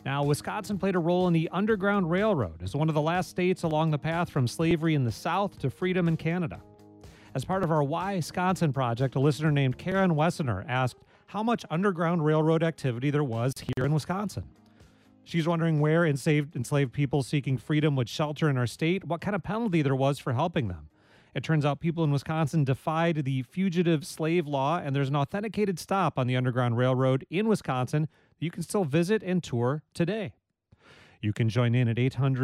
Now, Wisconsin played a role in the Underground Railroad as one of the last states along the path from slavery in the South to freedom in Canada. As part of our Why Wisconsin project, a listener named Karen Wessener asked how much Underground Railroad activity there was here in Wisconsin. She's wondering where enslaved people seeking freedom would shelter in our state, what kind of penalty there was for helping them. It turns out people in Wisconsin defied the fugitive slave law, and there's an authenticated stop on the Underground Railroad in Wisconsin that you can still visit and tour today. You can join in at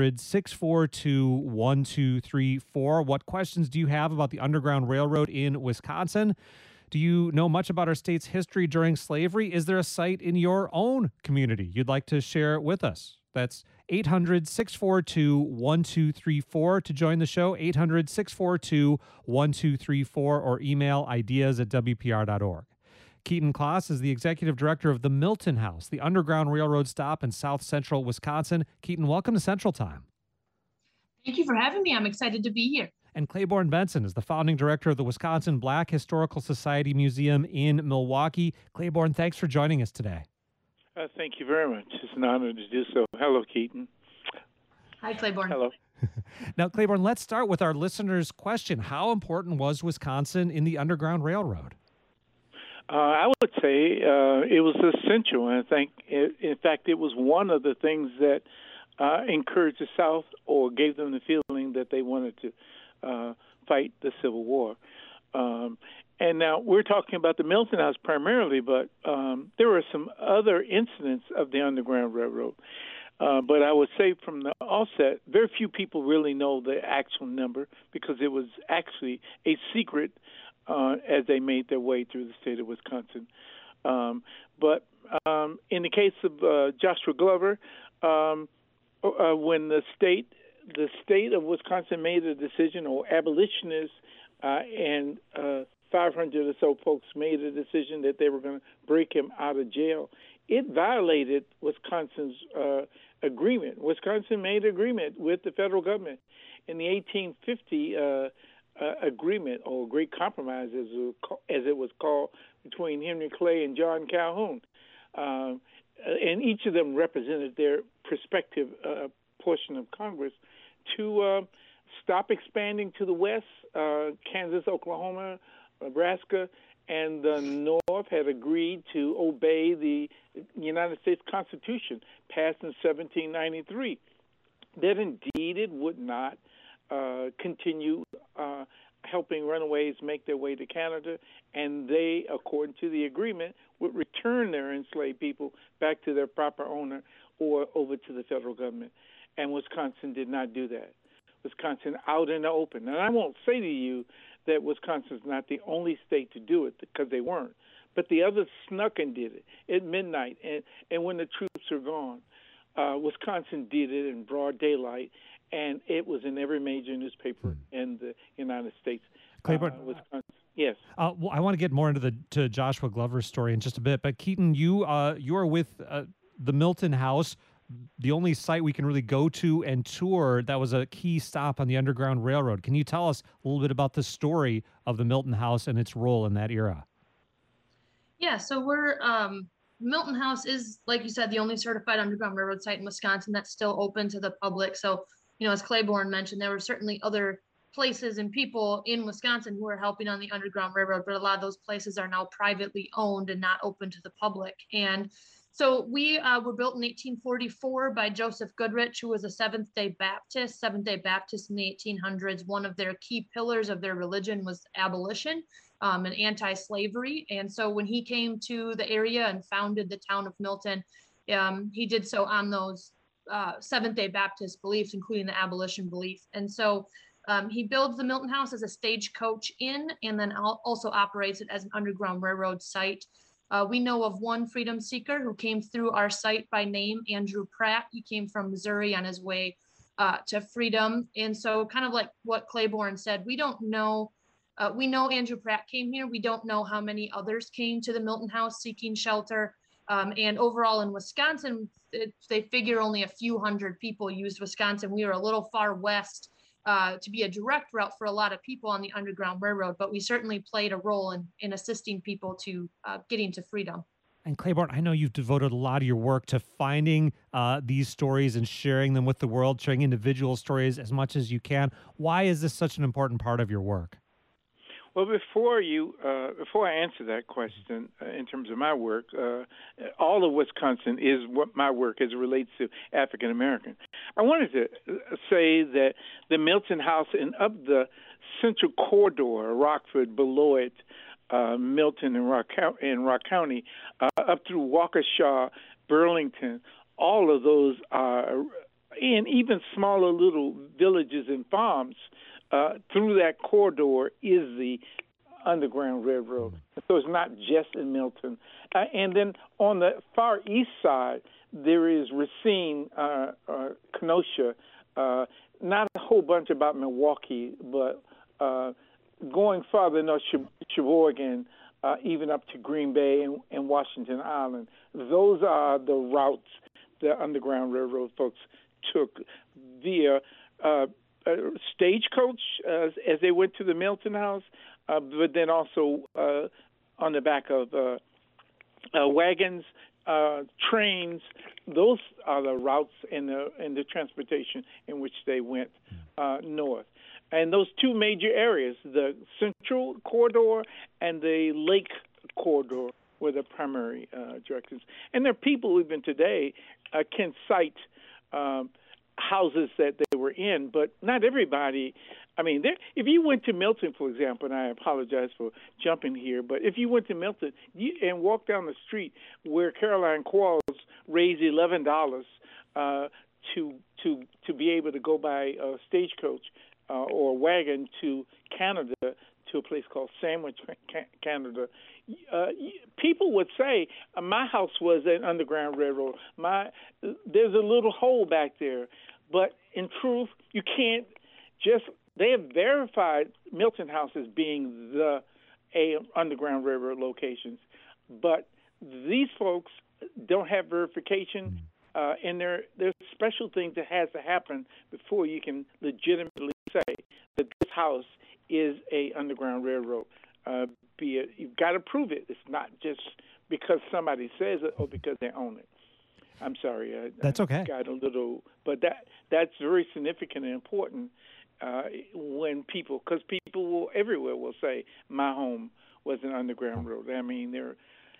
800-642-1234. What questions do you have about the Underground Railroad in Wisconsin? Do you know much about our state's history during slavery? Is there a site in your own community you'd like to share with us? That's 800-642-1234 to join the show, 800-642-1234, or email ideas@wpr.org. Keaton Kloss is the executive director of the Milton House, the Underground Railroad stop in South Central Wisconsin. Keaton, welcome to Central Time. Thank you for having me. I'm excited to be here. And Claiborne Benson is the founding director of the Wisconsin Black Historical Society Museum in Milwaukee. Claiborne, thanks for joining us today. Thank you very much. It's an honor to do so. Hello, Keaton. Hi, Claiborne. Hello. Now, Claiborne, let's start with our listener's question. How important was Wisconsin in the Underground Railroad? I would say it was essential. And I think, in fact, it was one of the things that encouraged the South or gave them the feeling that they wanted to fight the Civil War. And now we're talking about the Milton House primarily, but there were some other incidents of the Underground Railroad. But I would say from the offset, very few people really know the actual number because it was actually a secret as they made their way through the state of Wisconsin. But in the case of Joshua Glover, when the state of Wisconsin made a decision, or abolitionists and 500 or so folks made a decision that they were going to break him out of jail, it violated Wisconsin's agreement. Wisconsin made an agreement with the federal government in the 1850 agreement, or Great Compromise, as it was called, between Henry Clay and John Calhoun. And each of them represented their prospective portion of Congress to stop expanding to the west. Kansas, Oklahoma, Nebraska, and the North had agreed to obey the United States Constitution, passed in 1793. That indeed it would not continue helping runaways make their way to Canada, and they, according to the agreement, would return their enslaved people back to their proper owner or over to the federal government. And Wisconsin did not do that. Wisconsin out in the open. And I won't say to you that Wisconsin's not the only state to do it, because they weren't. But the others snuck and did it at midnight and when the troops are gone. Wisconsin did it in broad daylight, and it was in every major newspaper in the United States. Claiborne, Wisconsin. Yes. Well, I want to get more into to Joshua Glover's story in just a bit, but Keaton, you are with the Milton House, the only site we can really go to and tour that was a key stop on the Underground Railroad. Can you tell us a little bit about the story of the Milton House and its role in that era? Yeah, so we're Milton House is, like you said, the only certified Underground Railroad site in Wisconsin that's still open to the public. So, as Claiborne mentioned, there were certainly other places and people in Wisconsin who are helping on the Underground Railroad, but a lot of those places are now privately owned and not open to the public. And so we were built in 1844 by Joseph Goodrich, who was a Seventh-day Baptist in the 1800s. One of their key pillars of their religion was abolition and anti-slavery. And so when he came to the area and founded the town of Milton, he did so on those Seventh-day Baptist beliefs, including the abolition belief. And so he builds the Milton House as a stagecoach inn, and then also operates it as an Underground Railroad site. We know of one freedom seeker who came through our site by name, Andrew Pratt. He came from Missouri on his way to freedom. And so kind of like what Claiborne said, we don't know. We know Andrew Pratt came here. We don't know how many others came to the Milton House seeking shelter. And overall in Wisconsin, they figure only a few hundred people used Wisconsin. We were a little far west to be a direct route for a lot of people on the Underground Railroad, but we certainly played a role in assisting people to getting to freedom. And Claiborne, I know you've devoted a lot of your work to finding these stories and sharing them with the world, sharing individual stories as much as you can. Why is this such an important part of your work? Well, before I answer that question, in terms of my work, all of Wisconsin is what my work as it relates to African American. I wanted to say that the Milton House and up the Central Corridor, Rockford, Beloit, Milton, and Rock County, up through Waukesha, Burlington, all of those are, and even smaller little villages and farms. Through that corridor is the Underground Railroad. So it's not just in Milton. And then on the far east side, there is Racine, Kenosha, not a whole bunch about Milwaukee, but going farther north, Sheboygan, even up to Green Bay and Washington Island. Those are the routes the Underground Railroad folks took via stagecoach as they went to the Milton House, but then also on the back of wagons, trains. Those are the routes and the transportation in which they went north. And those two major areas, the Central Corridor and the Lake Corridor, were the primary directions. And there are people even today can cite houses that they were in, but not everybody. I mean, if you went to Milton, for example, and I apologize for jumping here, but if you went to Milton and walked down the street where Caroline Quarles raised $11 to be able to go by a stagecoach or wagon to Canada, to a place called Sandwich, Canada, people would say, my house was an Underground Railroad. There's a little hole back there. But in truth, you can't they have verified Milton House as being the Underground Railroad locations. But these folks don't have verification, and there's special things that has to happen before you can legitimately say that this house is a Underground Railroad. You've got to prove it. It's not just because somebody says it or because they own it. I'm sorry. That's okay. Got a little, but that's very significant and important when because people everywhere will say my home was an Underground Road. I mean, there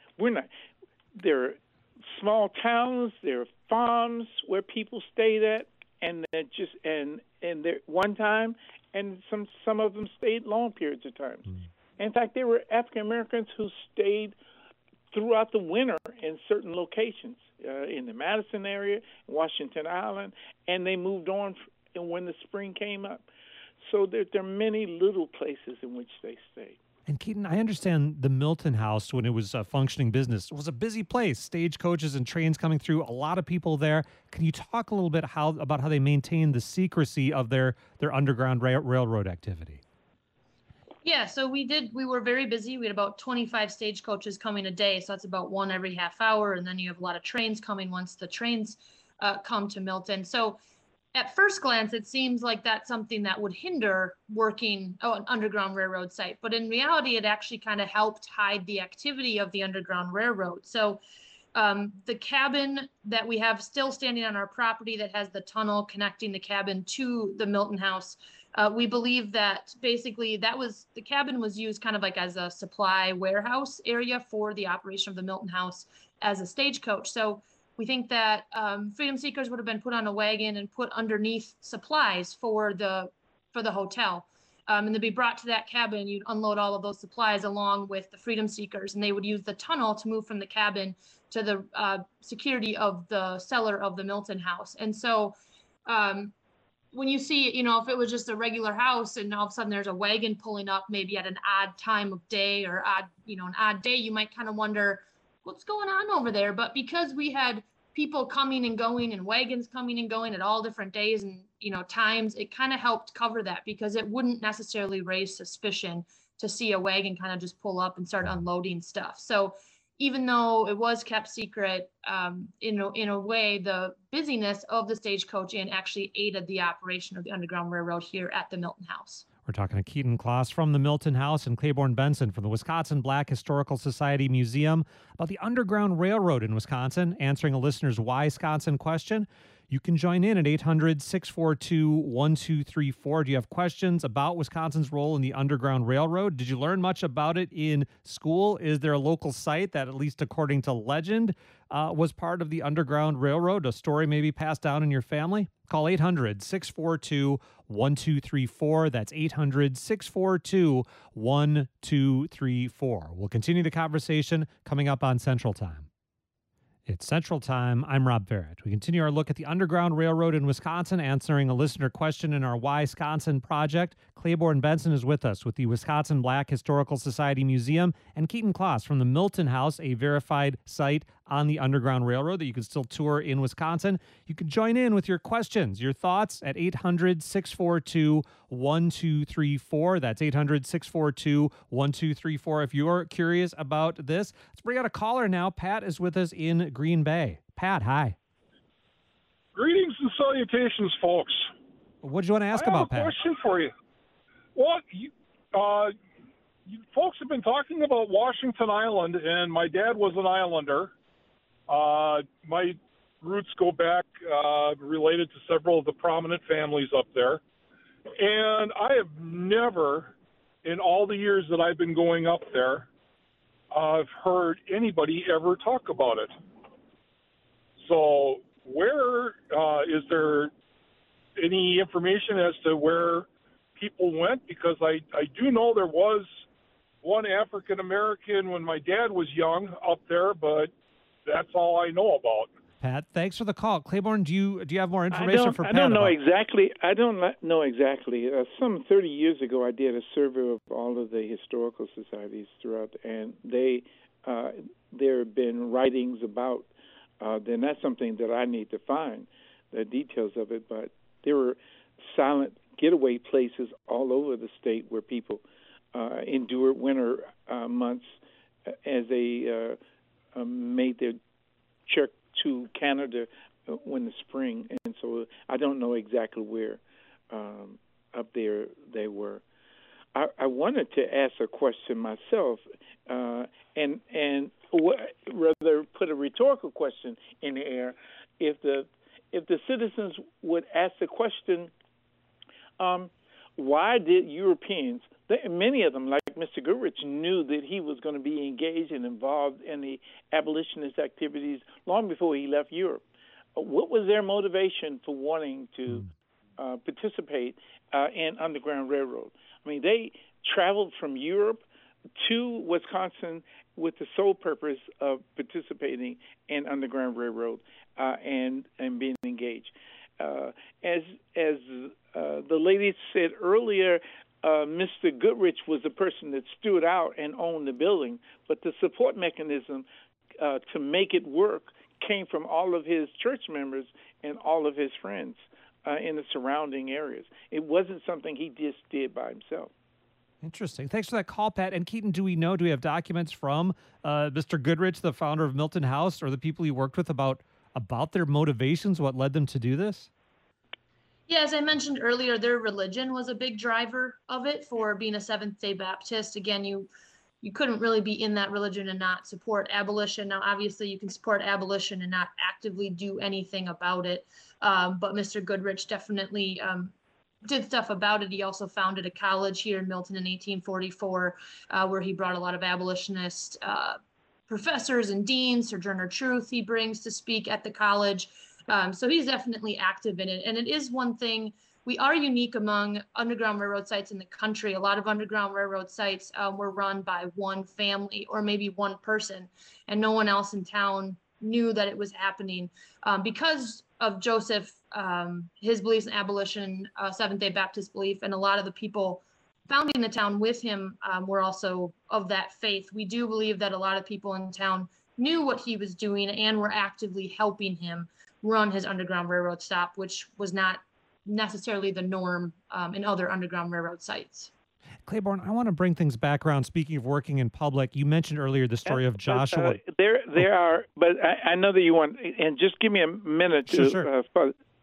are small towns, there are farms where people stayed at, and there one time, and some of them stayed long periods of time. In fact, there were African Americans who stayed throughout the winter in certain locations in the Madison area, Washington Island, and they moved on when the spring came up. So there are many little places in which they stayed. And Keaton, I understand the Milton House, when it was a functioning business, was a busy place, stagecoaches and trains coming through, a lot of people there. Can you talk a little bit about how they maintained the secrecy of their Underground Railroad activity? Yeah, so we were very busy. We had about 25 stagecoaches coming a day. So that's about one every half hour. And then you have a lot of trains coming once the trains come to Milton. So at first glance, it seems like that's something that would hinder working an Underground Railroad site. But in reality, it actually kind of helped hide the activity of the Underground Railroad. So the cabin that we have still standing on our property that has the tunnel connecting the cabin to the Milton House, we believe that basically the cabin was used kind of like as a supply warehouse area for the operation of the Milton House as a stagecoach. So we think that freedom seekers would have been put on a wagon and put underneath supplies for the hotel. And they'd be brought to that cabin. You'd unload all of those supplies along with the freedom seekers, and they would use the tunnel to move from the cabin to the security of the cellar of the Milton House. And so when you see, if it was just a regular house and all of a sudden there's a wagon pulling up maybe at an odd time of day or an odd day, you might kind of wonder what's going on over there. But because we had people coming and going and wagons coming and going at all different days and, times, it kind of helped cover that because it wouldn't necessarily raise suspicion to see a wagon kind of just pull up and start unloading stuff. So even though it was kept secret, in a way, the busyness of the stagecoach inn actually aided the operation of the Underground Railroad here at the Milton House. We're talking to Keaton Kloss from the Milton House and Claiborne Benson from the Wisconsin Black Historical Society Museum about the Underground Railroad in Wisconsin, answering a listener's Why Wisconsin question. You can join in at 800-642-1234. Do you have questions about Wisconsin's role in the Underground Railroad? Did you learn much about it in school? Is there a local site that, at least according to legend, was part of the Underground Railroad? A story maybe passed down in your family? Call 800-642-1234. That's 800-642-1234. We'll continue the conversation coming up on Central Time. It's Central Time. I'm Rob Barrett. We continue our look at the Underground Railroad in Wisconsin, answering a listener question in our Why Wisconsin project. Claiborne Benson is with us with the Wisconsin Black Historical Society Museum, and Keaton Kloss from the Milton House, a verified site on the Underground Railroad that you can still tour in Wisconsin. You can join in with your questions, your thoughts at 800-642-1234. That's 800-642-1234. If you're curious about this, let's bring out a caller now. Pat is with us in Green Bay. Pat, hi. Greetings and salutations, folks. What do you want to ask about, Pat? I have a question for you. Well, you folks have been talking about Washington Island, and my dad was an Islander. My roots go back related to several of the prominent families up there. And I have never, in all the years that I've been going up there, I've heard anybody ever talk about it. So where is there any information as to where people went? Because I do know there was one African-American when my dad was young up there, but that's all I know about. Pat, thanks for the call. Claiborne, do you have more information for Pat? I don't know exactly. Some 30 years ago, I did a survey of all of the historical societies throughout, and there have been writings about. Then that's something that I need to find the details of it. But there were silent getaway places all over the state where people endured winter months as they made their trek to Canada in the spring. And so I don't know exactly where up there they were. I wanted to ask a question myself, and rather put a rhetorical question in the air. If the citizens would ask the question, why did Europeans, many of them, like Mr. Goodrich, knew that he was going to be engaged and involved in the abolitionist activities long before he left Europe? What was their motivation for wanting to participate in Underground Railroad? I mean, they traveled from Europe to Wisconsin with the sole purpose of participating in Underground Railroad and being engaged. As the lady said earlier, Mr. Goodrich was the person that stood out and owned the building, but the support mechanism to make it work came from all of his church members and all of his friends in the surrounding areas. It wasn't something he just did by himself. Interesting. Thanks for that call, Pat. And Keaton, do we have documents from Mr. Goodrich, the founder of Milton House, or the people he worked with about their motivations, what led them to do this? Yeah, as I mentioned earlier, their religion was a big driver of it. For being a Seventh-day Baptist, again, you couldn't really be in that religion and not support abolition. Now, obviously, you can support abolition and not actively do anything about it. But Mr. Goodrich definitely did stuff about it. He also founded a college here in Milton in 1844, where he brought a lot of abolitionist professors and deans. Sojourner Truth he brings to speak at the college. So he's definitely active in it. And it is one thing, we are unique among Underground Railroad sites in the country. A lot of Underground Railroad sites were run by one family or maybe one person, and no one else in town knew that it was happening. Because of Joseph, his beliefs in abolition, Seventh-day Baptist belief, and a lot of the people founding the town with him were also of that faith. We do believe that a lot of people in town knew what he was doing and were actively helping him run his Underground Railroad stop, which was not necessarily the norm in other Underground Railroad sites. Claiborne, I want to bring things back around. Speaking of working in public, you mentioned earlier the story of Joshua. There are, but I know that you want, and just give me a minute Sure.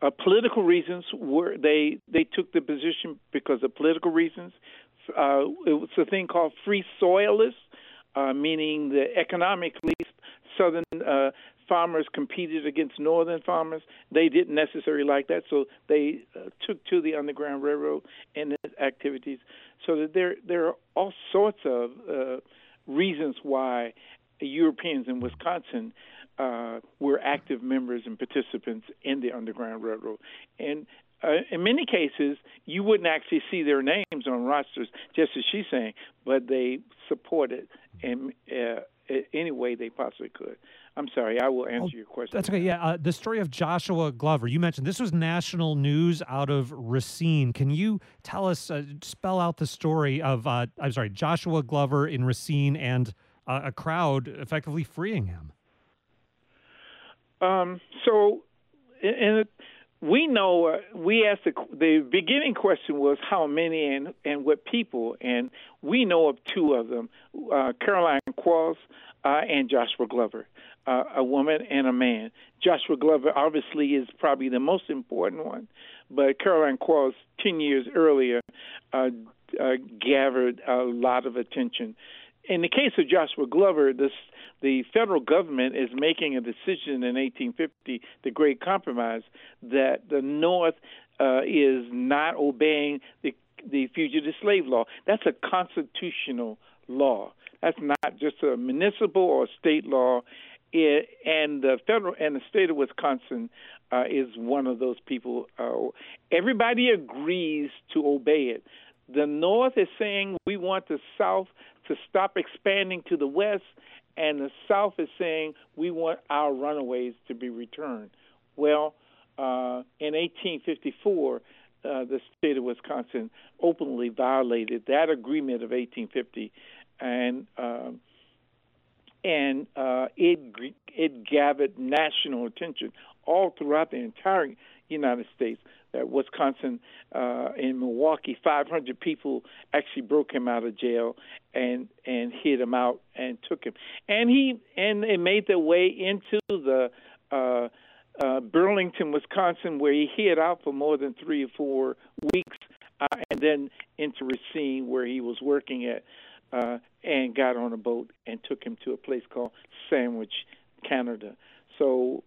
political reasons were they took the position because of political reasons. It was a thing called free soilists, meaning that economically southern farmers competed against northern farmers. They didn't necessarily like that, so they took to the Underground Railroad and its activities. So that there are all sorts of reasons why Europeans in Wisconsin were active members and participants in the Underground Railroad. And in many cases, you wouldn't actually see their names on rosters, just as she's saying, but they supported in any way they possibly could. I'm sorry, I will answer your question. That's okay. Yeah, the story of Joshua Glover, you mentioned this was national news out of Racine. Can you tell us, spell out the story of, Joshua Glover in Racine and a crowd effectively freeing him? We know, we asked the beginning question was how many and what people, and we know of two of them, Caroline Qualls and Joshua Glover, a woman and a man. Joshua Glover obviously is probably the most important one, but Caroline Qualls 10 years earlier gathered a lot of attention. In the case of Joshua Glover, the federal government is making a decision in 1850, the Great Compromise, that the North is not obeying the fugitive slave law. That's a constitutional law. That's not just a municipal or state law. And the federal and the state of Wisconsin is one of those people. Everybody agrees to obey it. The North is saying we want the South to stop expanding to the West, and the South is saying we want our runaways to be returned. Well, in 1854, the state of Wisconsin openly violated that agreement of 1850, and it gathered national attention all throughout the entire United States. That Wisconsin, in Milwaukee, 500 people actually broke him out of jail and hid him out and took him. And they made their way into the Burlington, Wisconsin, where he hid out for more than 3 or 4 weeks, and then into Racine, where he was working at, and got on a boat and took him to a place called Sandwich, Canada. So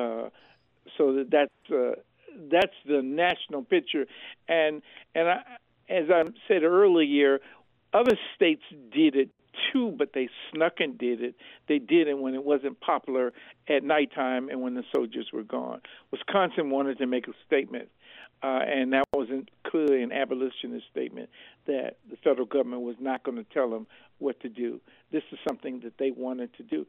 that's the national picture, and as I said earlier, other states did it too, but they snuck and did it. They did it when it wasn't popular at nighttime and when the soldiers were gone. Wisconsin wanted to make a statement, and that wasn't clearly an abolitionist statement, that the federal government was not going to tell them what to do. This is something that they wanted to do,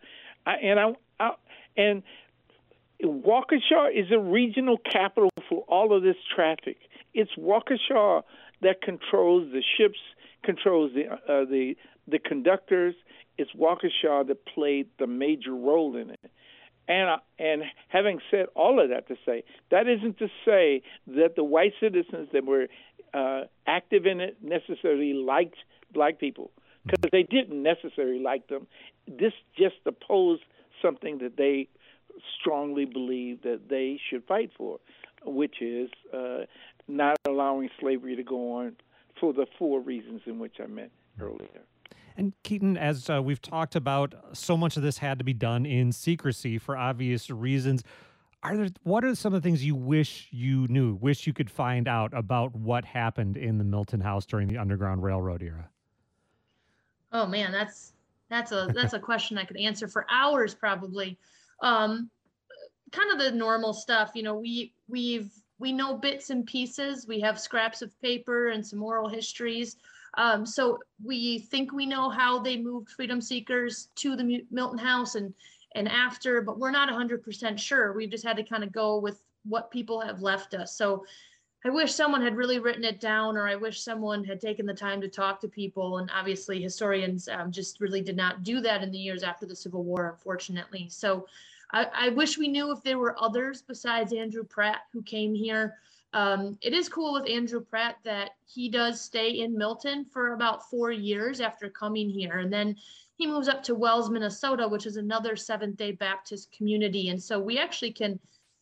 and Waukesha is a regional capital for all of this traffic. It's Waukesha that controls the ships, controls the conductors. It's Waukesha that played the major role in it. And having said all of that to say, that isn't to say that the white citizens that were active in it necessarily liked black people, because they didn't necessarily like them. This just opposed something that they strongly believe that they should fight for, which is not allowing slavery to go on for the 4 reasons in which I meant earlier. And Keaton, as we've talked about, so much of this had to be done in secrecy for obvious reasons. What are some of the things you wish you knew, wish you could find out about what happened in the Milton House during the Underground Railroad era? Oh man, that's a question I could answer for hours probably. Kind of the normal stuff, we know bits and pieces. We have scraps of paper and some oral histories. So we think we know how they moved freedom seekers to the Milton House and after, but we're not 100% sure. We've just had to kind of go with what people have left us. So I wish someone had really written it down, or I wish someone had taken the time to talk to people. And obviously historians just really did not do that in the years after the Civil War, unfortunately. So I wish we knew if there were others besides Andrew Pratt who came here. It is cool with Andrew Pratt that he does stay in Milton for about 4 years after coming here. And then he moves up to Wells, Minnesota, which is another Seventh-day Baptist community. And so we actually can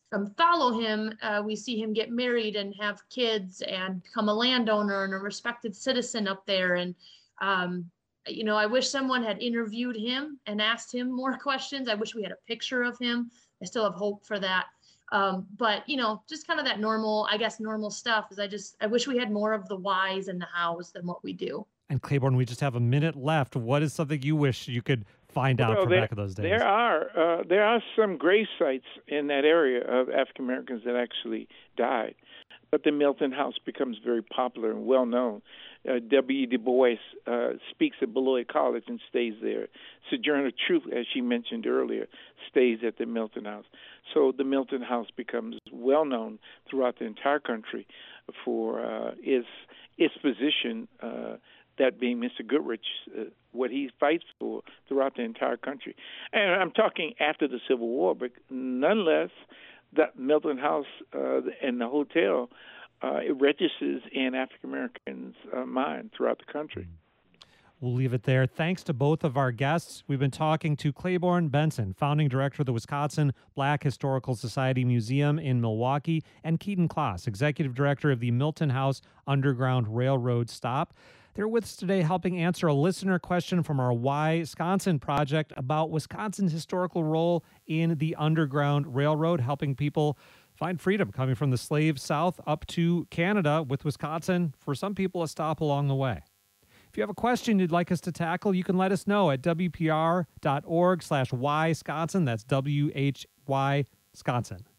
follow him, we see him get married and have kids and become a landowner and a respected citizen up there. And, you know, I wish someone had interviewed him and asked him more questions. I wish we had a picture of him. I still have hope for that. But, you know, just kind of that normal, I guess, normal stuff is I wish we had more of the whys and the hows than what we do. And Claiborne, we just have a minute left. What is something you wish you could find out from back in those days? There are some grave sites in that area of African Americans that actually died. But the Milton House becomes very popular and well known. W. Du Bois speaks at Beloit College and stays there. Sojourner Truth, as she mentioned earlier, stays at the Milton House. So the Milton House becomes well known throughout the entire country for its position, that being Mr. Goodrich, what he fights for throughout the entire country. And I'm talking after the Civil War, but nonetheless, that Milton House and the hotel, it registers in African Americans' mind throughout the country. We'll leave it there. Thanks to both of our guests. We've been talking to Claiborne Benson, founding director of the Wisconsin Black Historical Society Museum in Milwaukee, and Keaton Kloss, executive director of the Milton House Underground Railroad Stop. They're with us today helping answer a listener question from our Wisconsin project about Wisconsin's historical role in the Underground Railroad, helping people find freedom coming from the slave South up to Canada, with Wisconsin, for some people, a stop along the way. If you have a question you'd like us to tackle, you can let us know at WPR.org/Wisconsin. That's WHY Wisconsin.